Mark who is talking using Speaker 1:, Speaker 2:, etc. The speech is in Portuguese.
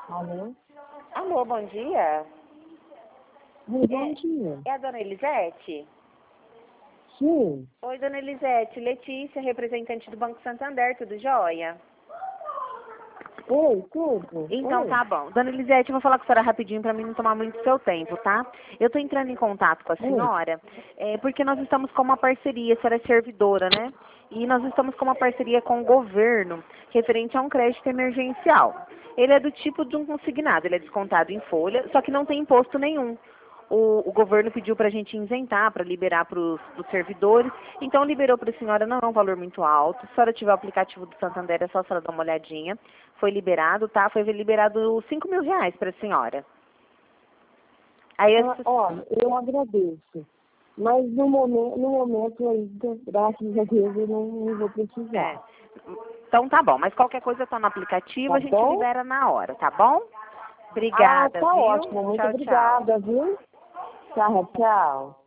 Speaker 1: Alô?
Speaker 2: Alô, bom dia.
Speaker 1: Bom dia.
Speaker 2: É a dona Elisete?
Speaker 1: Sim.
Speaker 2: Oi, dona Elisete. Letícia, representante do Banco Santander, tudo jóia?
Speaker 1: Oi, tudo?
Speaker 2: Então
Speaker 1: Oi.
Speaker 2: tá bom. Dona Elisete, eu vou falar com a senhora rapidinho para mim não tomar muito seu tempo, tá? Eu tô entrando em contato com a
Speaker 1: Oi.
Speaker 2: senhora porque nós estamos com uma parceria, a senhora é servidora, né? E nós estamos com uma parceria com o governo referente a um crédito emergencial. Ele é do tipo de um consignado, ele é descontado em folha, só que não tem imposto nenhum. O governo pediu para a gente isentar, para liberar para os servidores, então liberou para a senhora, não é um valor muito alto. Se a senhora tiver o aplicativo do Santander, é só a senhora dar uma olhadinha. Foi liberado, tá? Foi liberado R$ 5.000 para a senhora. Aí,
Speaker 1: Olha, eu agradeço. Mas no momento ainda, graças a Deus, eu não vou precisar.
Speaker 2: então tá bom, mas qualquer coisa tá no aplicativo,
Speaker 1: Tá
Speaker 2: a gente
Speaker 1: bom?
Speaker 2: libera na hora, tá bom?
Speaker 1: Ah,
Speaker 2: Obrigada,
Speaker 1: tá
Speaker 2: viu?
Speaker 1: ótimo. Muito
Speaker 2: Tchau, tchau.
Speaker 1: obrigada, viu? Tchau, tchau.